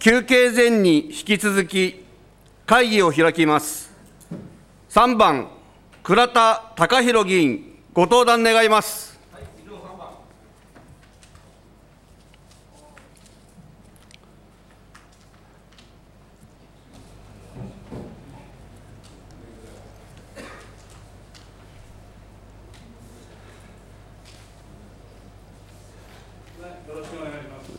休憩前に引き続き会議を開きます。3番、倉田貴弘議員、ご登壇願います。 よろしくお願いします。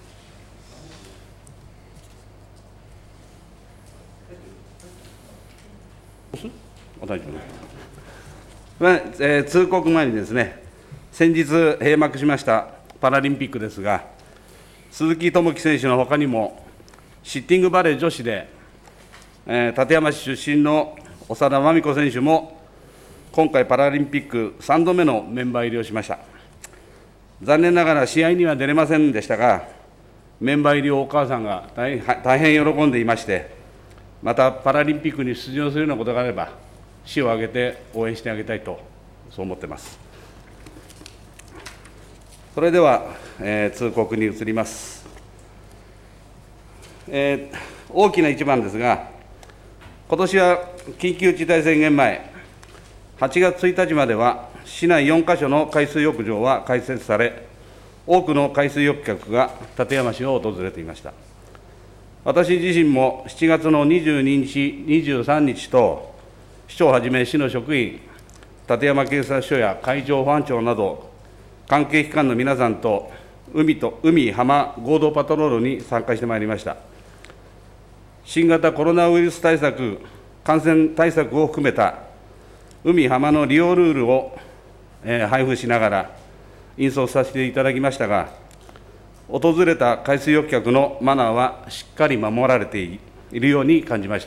お大丈夫。通告前にですね、先日閉幕しましたパラリンピックですが、鈴木朋樹選手のほかにも、シッティングバレー女子で、館山市出身の長田真美子選手も、今回パラリンピック3度目のメンバー入りをしました。残念ながら試合には出れませんでしたが、メンバー入りをお母さんが大変喜んでいまして、またパラリンピックに出場するようなことがあれば、市を挙げて応援してあげたいと、そう思っています。それでは、通告に移ります。大きな一番ですが、今年は緊急事態宣言前、8月1日までは、市内4カ所の海水浴場は開設され、多くの海水浴客が館山市を訪れていました。私自身も7月の22日、23日と、市長をはじめ市の職員、館山警察署や海上保安庁など、関係機関の皆さんと海、浜合同パトロールに参加してまいりました。新型コロナウイルス対策、感染対策を含めた海、浜の利用ルールを配布しながら、引率させていただきましたが、訪れた海水浴客のマナーはしっかり守られているように感じました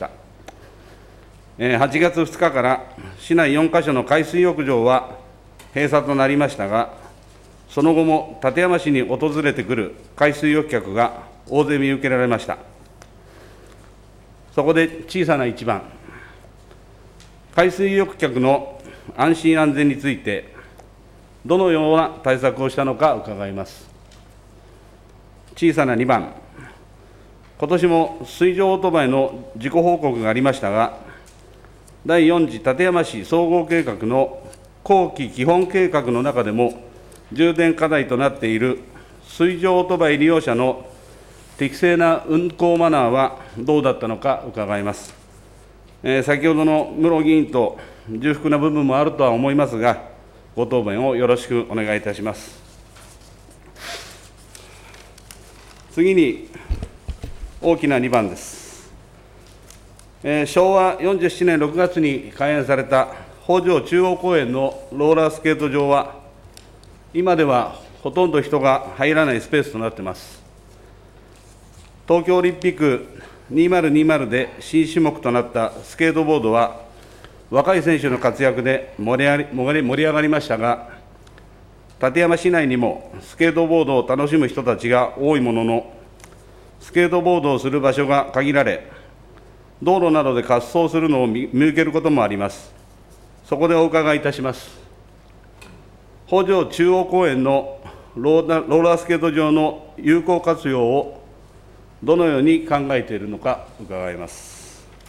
。8月2日から市内4カ所の海水浴場は閉鎖となりましたが、その後も館山市に訪れてくる海水浴客が大勢見受けられました。そこで小さな一番、海水浴客の安心安全について、どのような対策をしたのか伺います。小さな2番、今年も水上オートバイの事故報告がありましたが、第4次館山市総合計画の後期基本計画の中でも、重点課題となっている水上オートバイ利用者の適正な運航マナーはどうだったのか伺います。先ほどの室議員と重複な部分もあるとは思いますが、ご答弁をよろしくお願いいたします。次に、大きな2番です。昭和47年6月に開園された北条中央公園のローラースケート場は、今ではほとんど人が入らないスペースとなっています。東京オリンピック2020で新種目となったスケートボードは、若い選手の活躍で盛り上がりましたが、館山市内にもスケートボードを楽しむ人たちが多いものの、スケートボードをする場所が限られ、道路などで滑走するのを見受けることもあります。そこでお伺いいたします。北条中央公園のローラースケート場の有効活用をどのように考えているのか伺います。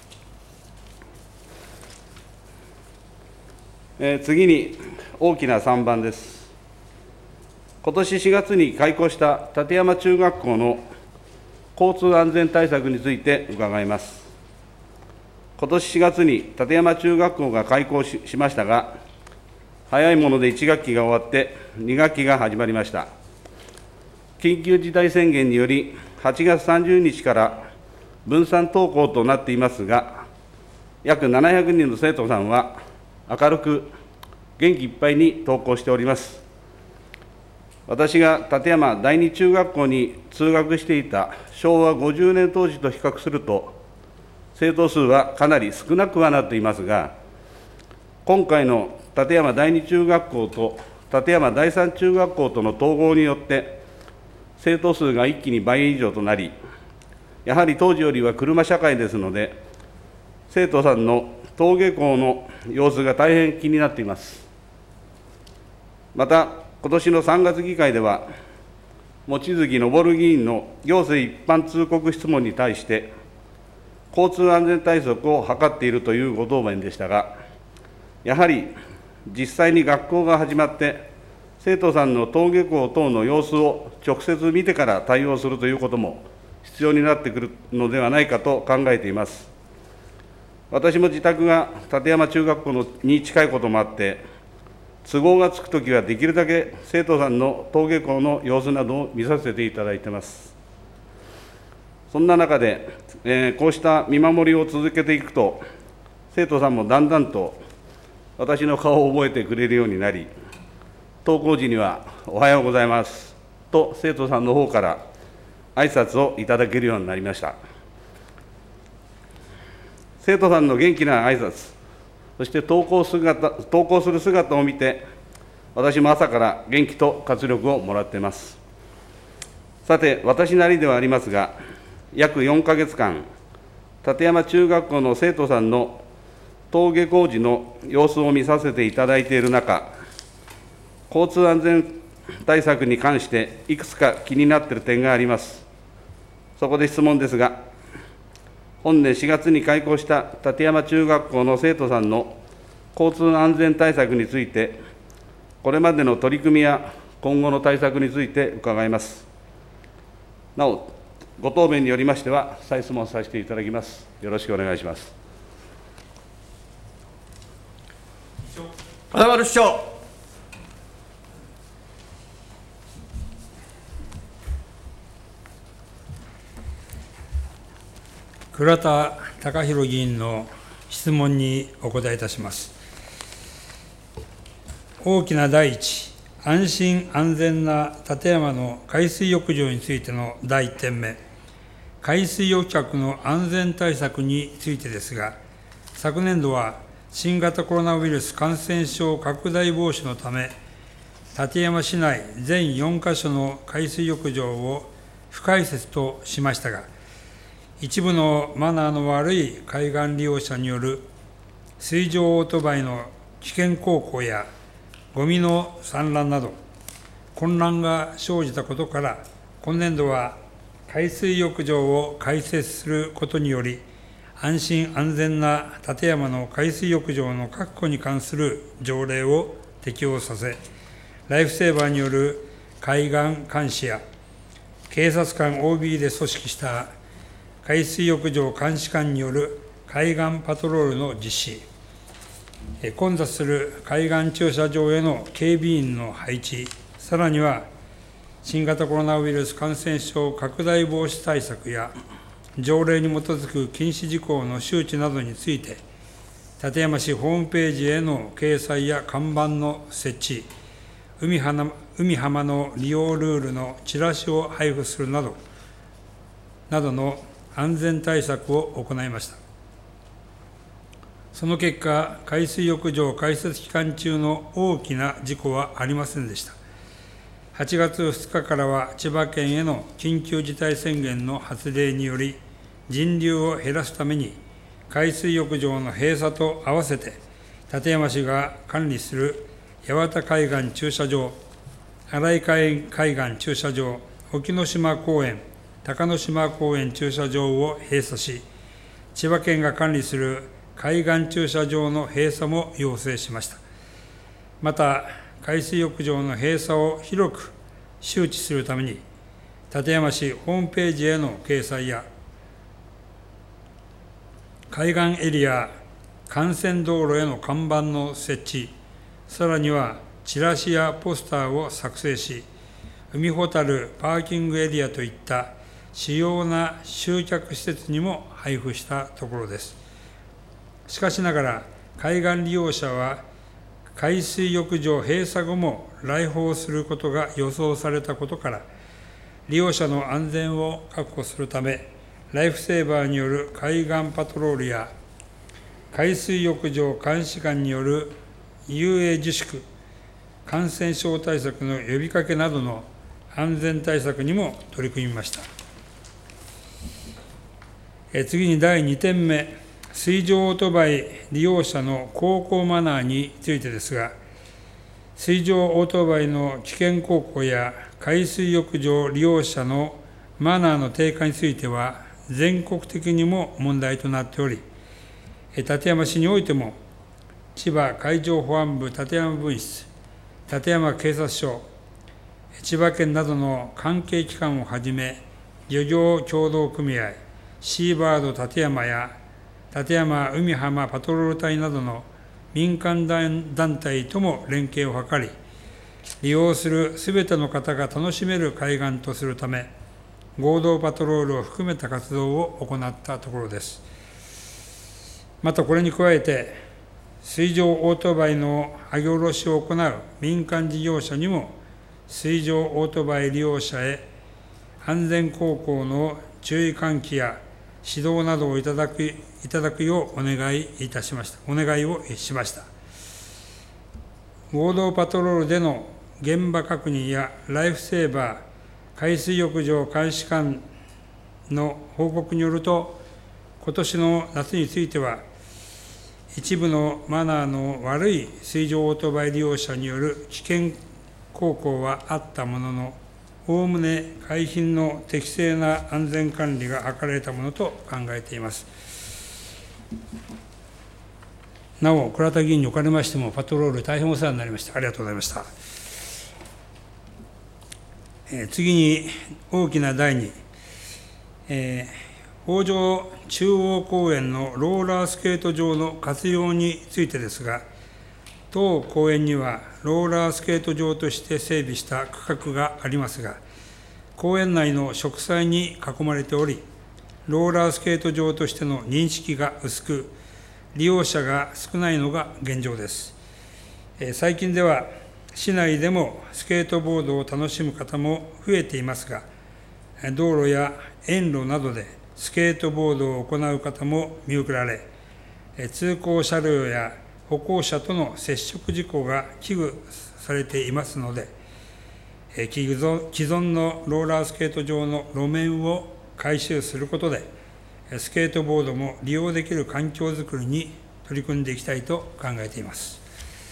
次に、大きな3番です。今年4月に開校した館山中学校の交通安全対策について伺います。今年4月に館山中学校が開校しましたが、早いもので1学期が終わって2学期が始まりました。緊急事態宣言により、8月30日から分散登校となっていますが、約700人の生徒さんは明るく元気いっぱいに登校しております。私が館山第二中学校に通学していた昭和50年当時と比較すると、生徒数はかなり少なくはなっていますが、今回の館山第二中学校と館山第三中学校との統合によって、生徒数が一気に倍以上となり、やはり当時よりは車社会ですので、生徒さんの登下校の様子が大変気になっています。また、今年の3月議会では、 望月昇議員の行政一般通告質問に対して、交通安全対策を図っているというご答弁でしたが、やはり実際に学校が始まって、生徒さんの登下校等の様子を直接見てから対応するということも必要になってくるのではないかと考えています。私も自宅が館山中学校に近いこともあって、都合がつくときはできるだけ生徒さんの登下校の様子などを見させていただいています。そんな中で、こうした見守りを続けていくと、生徒さんもだんだんと私の顔を覚えてくれるようになり、登校時にはおはようございますと生徒さんの方から挨拶をいただけるようになりました。生徒さんの元気な挨拶、そして登校する姿を見て、私も朝から元気と活力をもらっています。さて、私なりではありますが、約4ヶ月間、館山中学校の生徒さんの登下校時の様子を見させていただいている中、交通安全対策に関していくつか気になっている点があります。そこで質問ですが、本年4月に開校した館山中学校の生徒さんの交通安全対策について、これまでの取り組みや今後の対策について伺います。なお、ご答弁によりましては、再質問させていただきます。よろしくお願いします。 金丸市長。 倉田貴弘議員の質問にお答えいたします。大きな第一、安心安全な館山の海水浴場についての第1点目、海水浴客の安全対策についてですが、昨年度は新型コロナウイルス感染症拡大防止のため、館山市内全4カ所の海水浴場を不開設としましたが、一部のマナーの悪い海岸利用者による水上オートバイの危険航行やゴミの散乱など、混乱が生じたことから、今年度は海水浴場を開設することにより、安心安全な館山の海水浴場の確保に関する条例を適用させ、ライフセーバーによる海岸監視や、警察官 OB で組織した海水浴場監視官による海岸パトロールの実施、混雑する海岸駐車場への警備員の配置、さらには新型コロナウイルス感染症拡大防止対策や条例に基づく禁止事項の周知などについて、館山市ホームページへの掲載や看板の設置、海浜の利用ルールのチラシを配布するなどの安全対策を行いました。その結果、海水浴場開設期間中の大きな事故はありませんでした。8月2日からは千葉県への緊急事態宣言の発令により、人流を減らすために、海水浴場の閉鎖と合わせて、館山市が管理する八幡海岸駐車場、新井海岸駐車場、沖ノ島公園、高野島公園駐車場を閉鎖し、千葉県が管理する海岸駐車場の閉鎖も要請しました。また、海水浴場の閉鎖を広く周知するために、館山市ホームページへの掲載や、海岸エリア幹線道路への看板の設置、さらにはチラシやポスターを作成し、海ほたるパーキングエリアといった主要な集客施設にも配布したところです。しかしながら、海岸利用者は海水浴場閉鎖後も来訪することが予想されたことから、利用者の安全を確保するため、ライフセーバーによる海岸パトロールや、海水浴場監視官による遊泳自粛、感染症対策の呼びかけなどの安全対策にも取り組みました。次に第2点目、水上オートバイ利用者の航行マナーについてですが、 水上オートバイの危険航行や海水浴場利用者のマナーの低下については、全国的にも問題となっており、館山市においても、千葉海上保安部館山分室、館山警察署、千葉県などの関係機関をはじめ、漁業協同組合、シーバード館山や館山海浜パトロール隊などの民間団体とも連携を図り、利用するすべての方が楽しめる海岸とするため、合同パトロールを含めた活動を行ったところです。またこれに加えて、水上オートバイの上げ下ろしを行う民間事業者にも、水上オートバイ利用者へ安全航行の注意喚起や指導などをいただくようお願いをしました。合同パトロールでの現場確認やライフセーバー、海水浴場監視官の報告によると、今年の夏については、一部のマナーの悪い水上オートバイ利用者による危険航行はあったものの、おおむね海浜の適正な安全管理が図られたものと考えています。なお、倉田議員におかれましても、パトロール大変お世話になりました。ありがとうございました。次に、大きな第2、北条中央公園のローラースケート場の活用についてですが、当公園にはローラースケート場として整備した区画がありますが、公園内の植栽に囲まれており、ローラースケート場としての認識が薄く、利用者が少ないのが現状です。最近では、市内でもスケートボードを楽しむ方も増えていますが、道路や園路などでスケートボードを行う方も見受けられ、通行車両や歩行者との接触事故が危惧されていますので、既存のローラースケート場の路面を改修することで、スケートボードも利用できる環境づくりに取り組んでいきたいと考えています。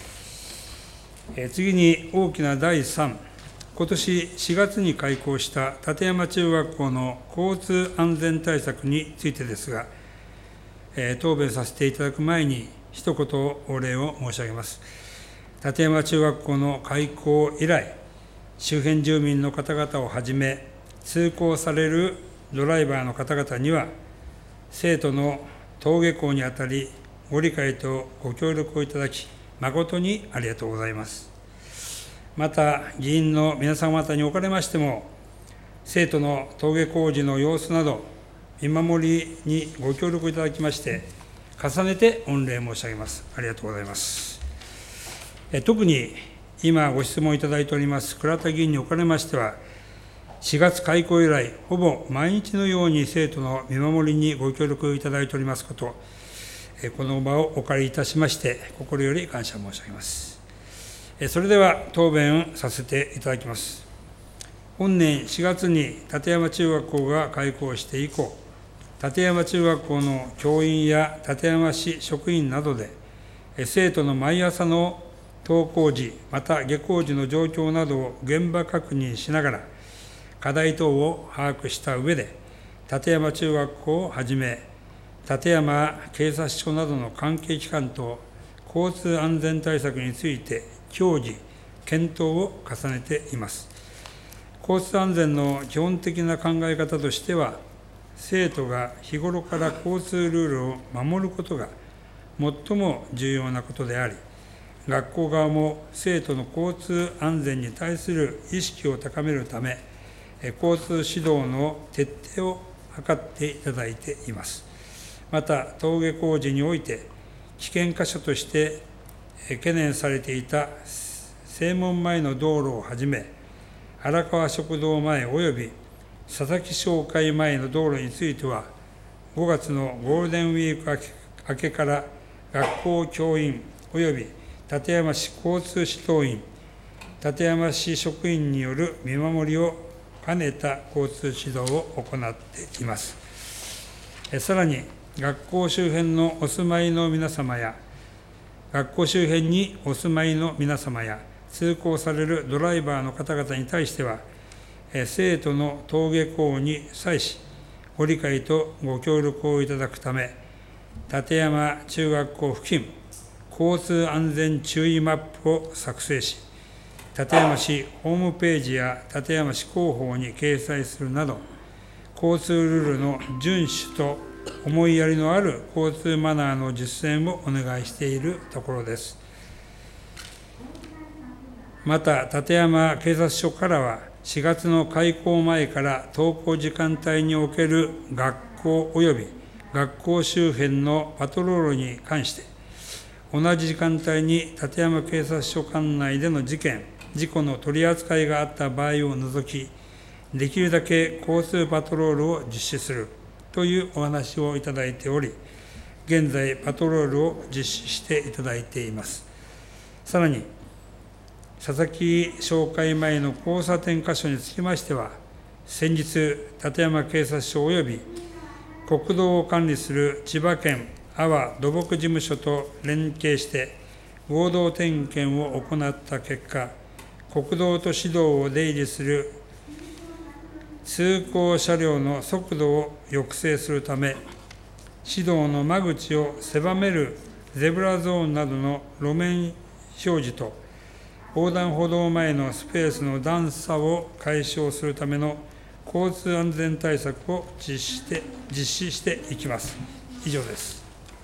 次に大きな第3、今年4月に開校した館山中学校の交通安全対策についてですが、答弁させていただく前に、一言お礼を申し上げます。館山中学校の開校以来、周辺住民の方々をはじめ、通行されるドライバーの方々には、生徒の登下校にあたり、ご理解とご協力をいただき、誠にありがとうございます。また、議員の皆様方におかれましても、生徒の登下校時の様子など、見守りにご協力いただきまして、重ねて御礼申し上げます。ありがとうございます。特に今ご質問いただいております倉田議員におかれましては、4月開校以来、ほぼ毎日のように生徒の見守りにご協力いただいておりますこと、この場をお借りいたしまして、心より感謝申し上げます。それでは答弁させていただきます。本年4月に館山中学校が開校して以降、館山中学校の教員や館山市職員などで、生徒の毎朝の登校時、また下校時の状況などを現場確認しながら、課題等を把握した上で、館山中学校をはじめ、館山警察署などの関係機関と交通安全対策について協議、検討を重ねています。交通安全の基本的な考え方としては、生徒が日頃から交通ルールを守ることが最も重要なことであり、学校側も生徒の交通安全に対する意識を高めるため、交通指導の徹底を図っていただいています。また、登下校時において、危険箇所として懸念されていた正門前の道路をはじめ、荒川食堂前および佐々木商会前の道路については、5月のゴールデンウィーク明けから学校教員および館山市交通指導員、館山市職員による見守りを兼ねた交通指導を行っています。さらに、学校周辺のお住まいの皆様や、学校周辺にお住まいの皆様や、 通行されるドライバーの方々に対しては、生徒の登下校に際し、ご理解とご協力をいただくため、立山中学校付近交通安全注意マップを作成し、立山市ホームページや立山市広報に掲載するなど、交通ルールの遵守と思いやりのある交通マナーの実践をお願いしているところです。また、立山警察署からは、4月の開校前から登校時間帯における学校及び学校周辺のパトロールに関して、同じ時間帯に立山警察署管内での事故の取り扱いがあった場合を除き、できるだけ交通パトロールを実施するというお話をいただいており、現在、パトロールを実施していただいています。さらに、佐々木紹介前の交差点箇所につきましては、先日、立山警察署及び国道を管理する千葉県阿波土木事務所と連携して、合同点検を行った結果、国道と市道を出入りする通行車両の速度を抑制するため、市道の間口を狭めるゼブラゾーンなどの路面表示と、横断歩道前のスペースの段差を解消するための交通安全対策を実施していきます。以上です。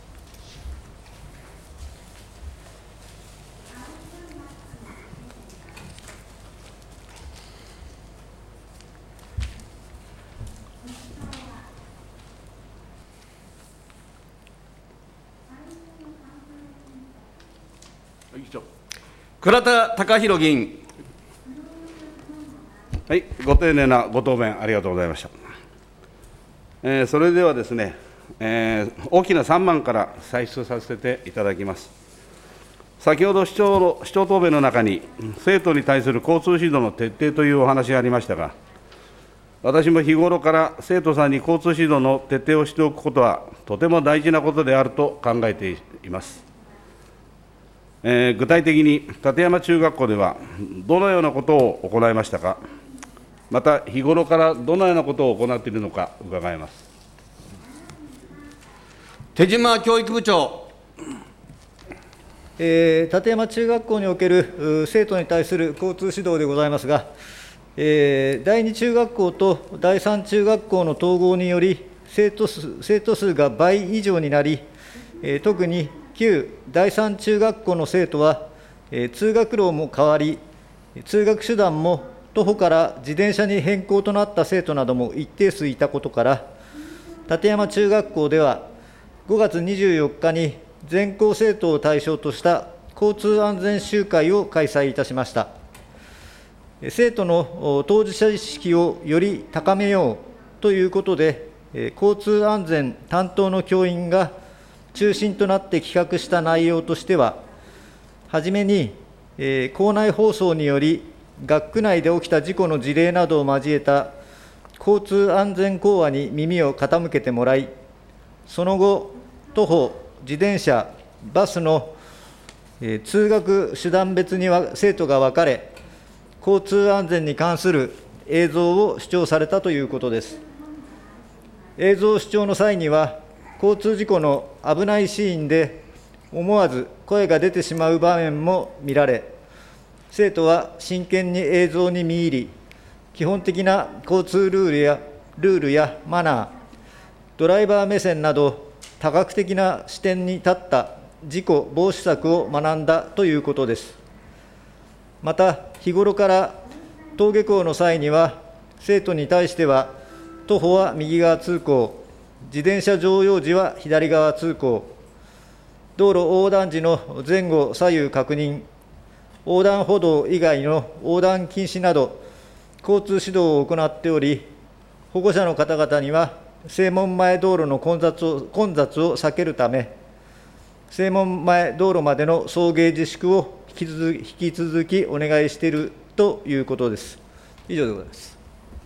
倉田貴弘議員。 はい、ご丁寧なご答弁ありがとうございました。それではですね、大きな3番から歳出させていただきます。先ほど市長答弁の中に、生徒に対する交通指導の徹底というお話がありましたが、私も日頃から生徒さんに交通指導の徹底をしておくことは、とても大事なことであると考えています。具体的に立山中学校では、どのようなことを行いましたか、また日頃からどのようなことを行っているのか伺います。 手嶋教育部長。 立山中学校における生徒に対する交通指導でございますが、第2中学校と第3中学校の統合により、生徒数が倍以上になり、特に旧第3中学校の生徒は、通学路も変わり、通学手段も徒歩から自転車に変更となった生徒なども一定数いたことから、立山中学校では、5月24日に全校生徒を対象とした交通安全集会を開催いたしました。生徒の当事者意識をより高めようということで、交通安全担当の教員が中心となって企画した内容としては、はじめに、校内放送により、学区内で起きた事故の事例などを交えた交通安全講話に耳を傾けてもらい、その後、徒歩、自転車、バスの通学手段別には生徒が分かれ、交通安全に関する映像を視聴されたということです。映像視聴の際には、交通事故の危ないシーンで思わず声が出てしまう場面も見られ、生徒は真剣に映像に見入り、基本的な交通ルールやマナー、ドライバー目線など多角的な視点に立った事故防止策を学んだということです。また、日頃から登下校の際には、生徒に対しては、徒歩は右側通行、自転車乗用時は左側通行、道路横断時の前後左右確認、横断歩道以外の横断禁止など、交通指導を行っており、保護者の方々には、正門前道路の混雑を避けるため、正門前道路までの送迎自粛を引き続きお願いしているということです。以上でございます。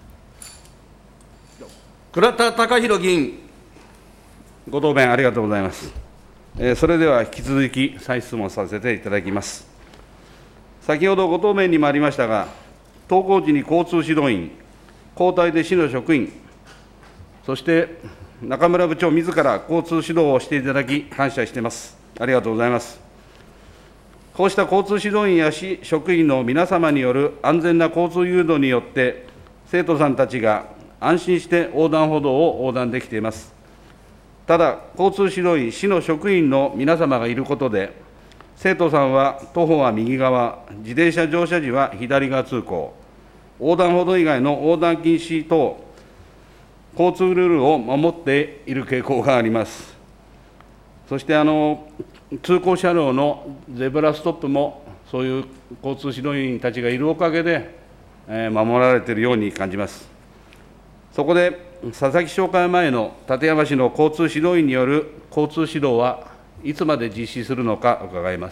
倉田貴弘議員。 ご答弁ありがとうございます。それでは引き続き再質問させていただきます。 先ほどご答弁にもありましたが、登校時に交通指導員、交代で市の職員、そして中村部長自ら交通指導をしていただき、感謝しています。ありがとうございます。こうした交通指導員や市職員の皆様による安全な交通誘導によって、生徒さんたちが安心して横断歩道を横断できています。ただ、交通指導員、市の職員の皆様がいることで、生徒さんは徒歩は右側、自転車乗車時は左側通行、横断歩道以外の横断禁止等、交通ルールを守っている傾向があります。そして通行車両のゼブラストップも、そういう交通指導員たちがいるおかげで、守られているように感じます。そこで、佐々木商会前の館山市の交通指導員による交通指導はいつまで実施するのか伺います。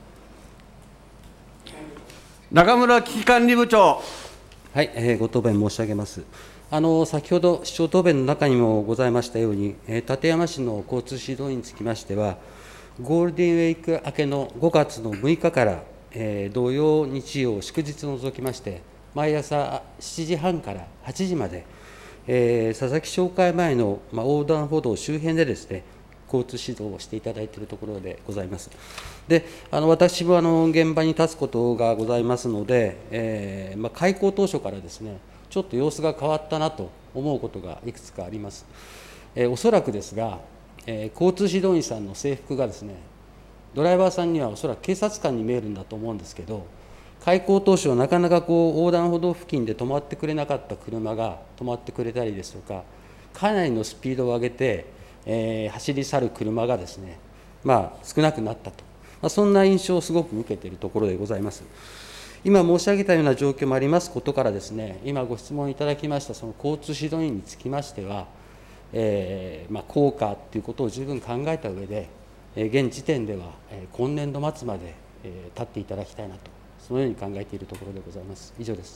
中村危機管理部長。 はい、ご答弁申し上げます。先ほど市長答弁の中にもございましたように、館山市の交通指導員につきましては、ゴールデンウィーク明けの5月の6日から、土曜、日曜、祝日を除きまして、毎朝7時半から8時まで、佐々木商会前の、横断歩道周辺でですね、交通指導をしていただいているところでございます。で、私も現場に立つことがございますので、開校当初からですね、ちょっと様子が変わったなと思うことがいくつかあります。おそらくですが、交通指導員さんの制服がですね、ドライバーさんにはおそらく警察官に見えるんだと思うんですけど、開校当初はなかなか横断歩道付近で止まってくれなかった車が止まってくれたりですとか、かなりのスピードを上げて、走り去る車がですね、少なくなったと、そんな印象をすごく受けているところでございます。今申し上げたような状況もありますことからですね、今ご質問いただきましたその交通指導員につきましては、効果ということを十分考えた上で、現時点では今年度末まで立っていただきたいなと、そのように考えているところでございます。以上です。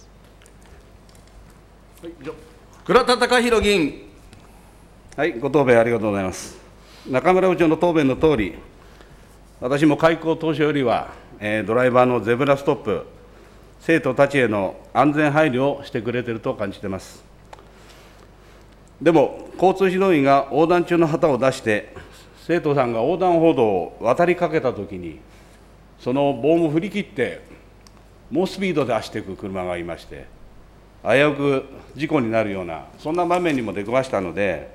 倉田貴弘議員。 はい、ご答弁ありがとうございます。中村部長の答弁のとおり、私も開校当初よりは、ドライバーのゼブラストップ、生徒たちへの安全配慮をしてくれていると感じています。でも、交通指導員が横断中の旗を出して、生徒さんが横断歩道を渡りかけたときに、その棒も振り切って、猛スピードで走っていく車がいまして、危うく事故になるような、そんな場面にも出くわしたので、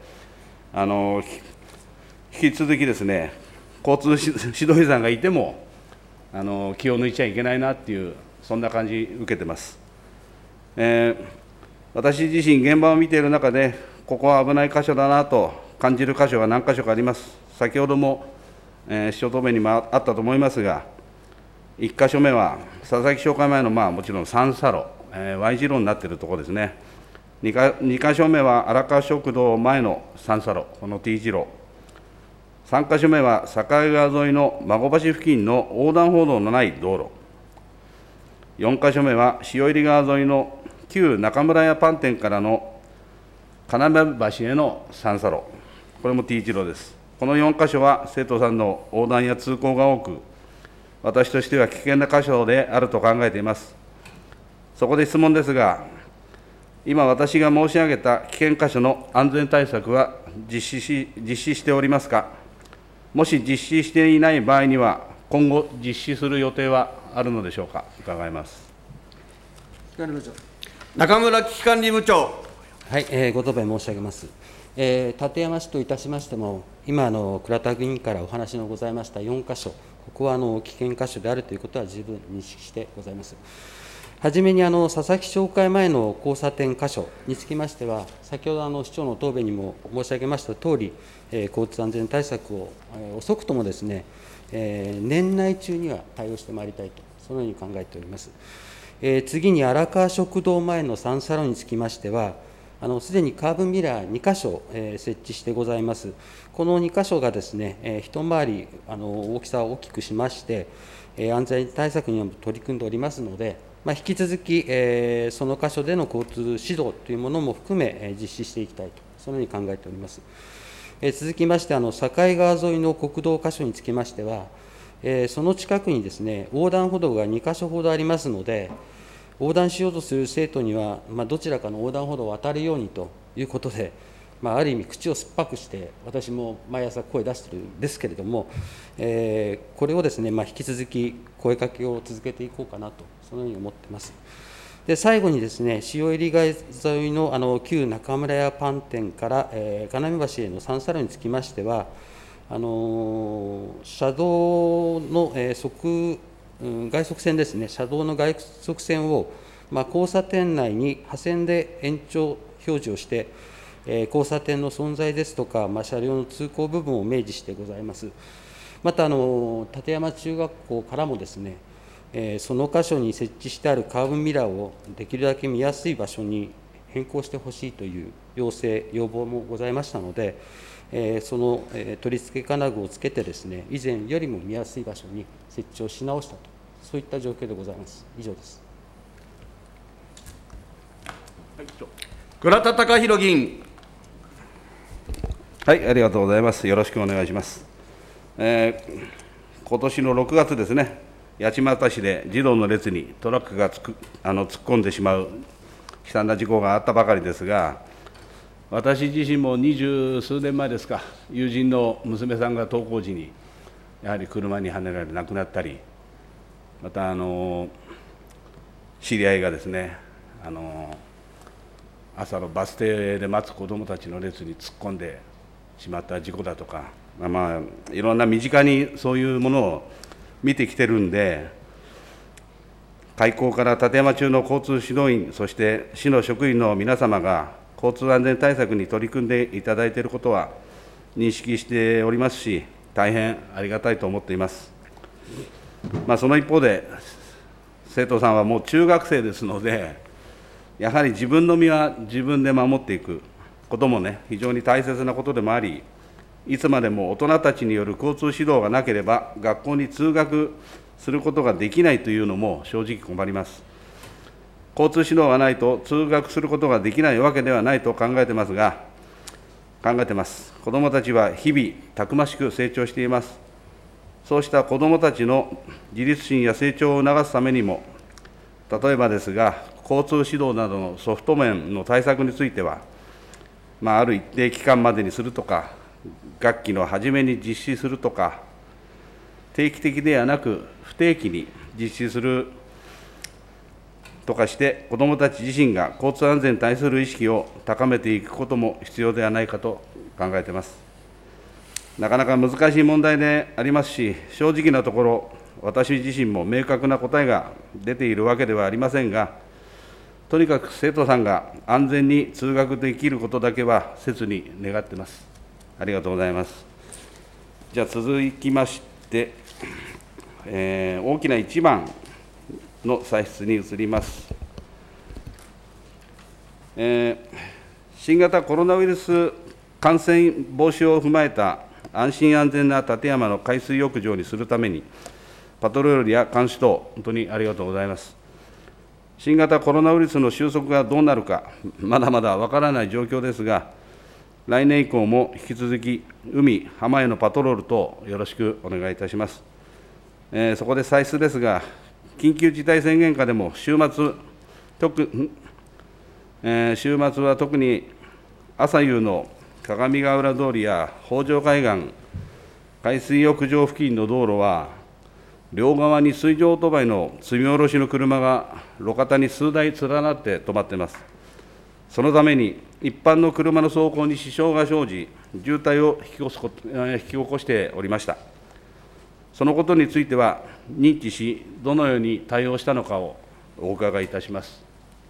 引き続きですね、交通指導員さんがいても、気を抜いちゃいけないなっていう、そんな感じ受けてます。私自身、現場を見ている中で、ここは危ない箇所だなと感じる箇所が何箇所かあります。先ほども、市長答弁にもあったと思いますが、1箇所目は、佐々木商会前の、もちろん3差路、Y 字路になっているところですね。2箇所目は荒川食堂前の3差路、この T 字路。3箇所目は境川沿いの孫橋付近の横断歩道のない道路。4箇所目は塩入川沿いの旧中村屋パン店からの金目橋への3差路。これも T 字路です。この4箇所は生徒さんの横断や通行が多く、私としては危険な箇所であると考えています。そこで質問ですが、今私が申し上げた危険箇所の安全対策は実施しておりますか。もし実施していない場合には、今後実施する予定はあるのでしょうか。伺います。 中村危機管理部長。 はい、ご答弁申し上げます。館山市といたしましても、今倉田議員からお話のございました4箇所、ここは危険箇所であるということは十分認識してございます。はじめに佐々木商会前の交差点箇所につきましては、先ほど市長の答弁にも申し上げましたとおり、交通安全対策を遅くともですね、年内中には対応してまいりたいと、そのように考えております。次に荒川食堂前の3差路につきましては、すでにカーブミラー2箇所、設置してございます。この2箇所がですね、一回り大きさを大きくしまして、安全対策にも取り組んでおりますので、引き続き、その箇所での交通指導というものも含め、実施していきたいと、そのように考えております。続きまして、境川沿いの国道箇所につきましては、 その近くにですね、横断歩道が2か所ほどありますので、横断しようとする生徒には、どちらかの横断歩道を渡るようにということで、ある意味、口を酸っぱくして、私も毎朝声出してるんですけれども、これをですね、引き続き声かけを続けていこうかなと、そのように思っています。で、最後にですね、潮入街沿いの旧中村屋パン店から金目橋への3差路につきましては、車道の外側線ですね、車道の外側線を、交差点内に破線で延長表示をして、交差点の存在ですとか、車両の通行部分を明示してございます。また、館山中学校からもですね、その箇所に設置してあるカーブミラーをできるだけ見やすい場所に変更してほしいという要請、要望もございましたので、その取り付け金具をつけてですね、以前よりも見やすい場所に設置をし直したと、そういった状況でございます。以上です。 倉田貴弘議員。 はい、ありがとうございます。よろしくお願いします。今年の6月ですね、八街市で児童の列にトラックが突っ込んでしまう悲惨な事故があったばかりですが、私自身も20数年前ですか、友人の娘さんが登校時に、やはり車にはねられ亡くなったり、また知り合いがですね、朝のバス停で待つ子どもたちの列に突っ込んでしまった事故だとか、いろんな身近にそういうものを見てきてるんで、開校から館山中の交通指導員、そして市の職員の皆様が交通安全対策に取り組んでいただいていることは認識しておりますし、大変ありがたいと思っています。その一方で、生徒さんはもう中学生ですので、やはり自分の身は自分で守っていくこともね、非常に大切なことでもあり、いつまでも大人たちによる交通指導がなければ、学校に通学することができないというのも正直困ります。交通指導がないと通学することができないわけではないと考えてます。子どもたちは日々、たくましく成長しています。そうした子どもたちの自立心や成長を促すためにも、例えばですが、交通指導などのソフト面の対策については、ある一定期間までにするとか、学期の初めに実施するとか、定期的ではなく不定期に実施するとかして、子どもたち自身が交通安全に対する意識を高めていくことも必要ではないかと考えています。なかなか難しい問題でありますし、正直なところ、私自身も明確な答えが出ているわけではありませんが、とにかく生徒さんが安全に通学できることだけは切に願っています。ありがとうございます。じゃあ続きまして、大きな1番の歳出に移ります。新型コロナウイルス感染防止を踏まえた安心安全な館山の海水浴場にするために、パトロールや監視等、本当にありがとうございます。新型コロナウイルスの収束がどうなるか、まだまだわからない状況ですが、来年以降も引き続き、海、浜へのパトロール等、よろしくお願いいたします。そこで歳出ですが、緊急事態宣言下でも週末は特に朝夕の鏡ヶ浦通りや北条海岸、海水浴場付近の道路は、両側に水上オートバイの積み下ろしの車が路肩に数台連なって止まっています。そのために、一般の車の走行に支障が生じ、渋滞を引き起こしておりました。そのことについては、認知し、どのように対応したのかをお伺いいたします。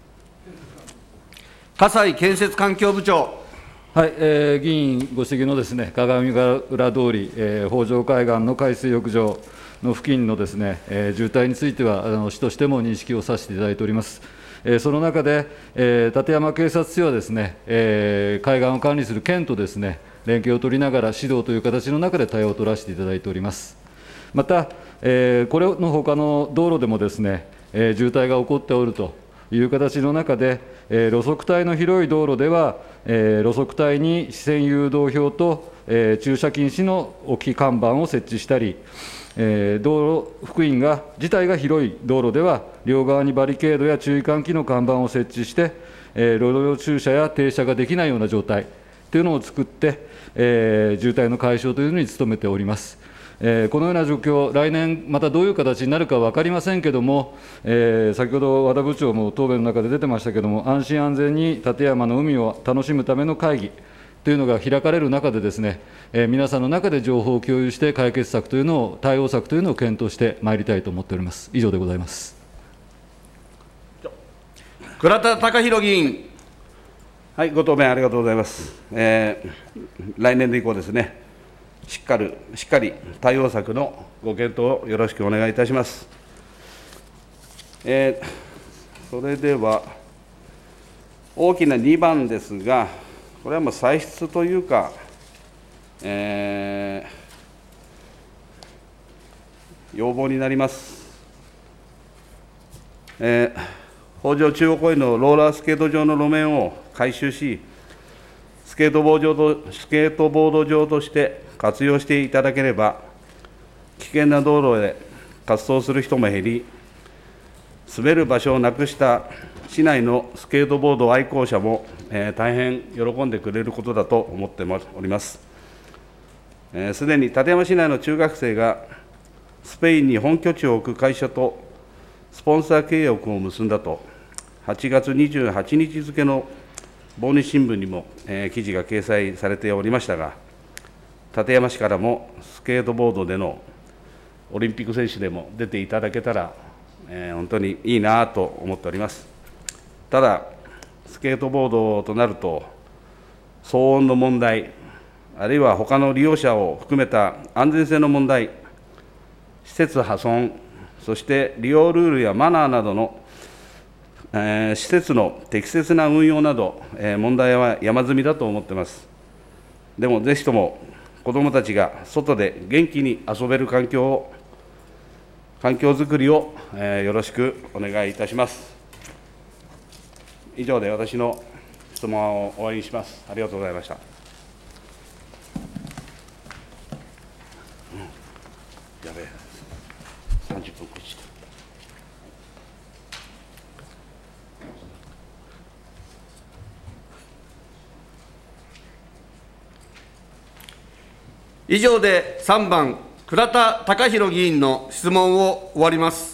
葛西建設環境部長。 はい、議員ご指摘のですね、鏡ヶ浦通り、北条海岸の海水浴場の付近のですね、渋滞については、市としても認識をさせていただいております。その中で、館山警察署はですね、海岸を管理する県とですね、連携を取りながら指導という形の中で対応を取らせていただいております。また、これのほかの道路でもですね、渋滞が起こっておるという形の中で、路側帯の広い道路では、路側帯に視線誘導表と、駐車禁止の置き看板を設置したり、道路幅員自体が広い道路では、両側にバリケードや注意喚起の看板を設置して、路上駐車や停車ができないような状態というのを作って、渋滞の解消というのに努めております。このような状況、来年、またどういう形になるか分かりませんけれども、先ほど和田部長も答弁の中で出てましたけれども、安心安全に館山の海を楽しむための会議というのが開かれる中でですね、皆さんの中で情報を共有して、解決策というのを、対応策というのを検討してまいりたいと思っております。以上でございます。 倉田貴弘議員。 はい、ご答弁ありがとうございます。来年度以降ですね、しっかり対応策のご検討をよろしくお願いいたします。それでは、大きな2番ですが、これはもう歳出というか、要望になります。北条中央公園のローラースケート場の路面を改修し、スケートボード場として活用していただければ、危険な道路で滑走する人も減り、滑る場所をなくした市内のスケートボード愛好者も、大変喜んでくれることだと思っております。すでに館山市内の中学生が、スペインに本拠地を置く会社とスポンサー契約を結んだと、8月28日付の某日新聞にも、記事が掲載されておりましたが、館山市からもスケートボードでのオリンピック選手でも出ていただけたら、本当にいいなと思っております。ただ、スケートボードとなると、騒音の問題、あるいは他の利用者を含めた安全性の問題、施設破損、そして利用ルールやマナーなどの、施設の適切な運用など、問題は山積みだと思っています。でも、ぜひとも子どもたちが外で元気に遊べる環境づくりを、よろしくお願いいたします。以上で私の質問を終わりにします。ありがとうございました。やべえ、30分こっち。 以上で3番、倉田貴弘議員の質問を終わります。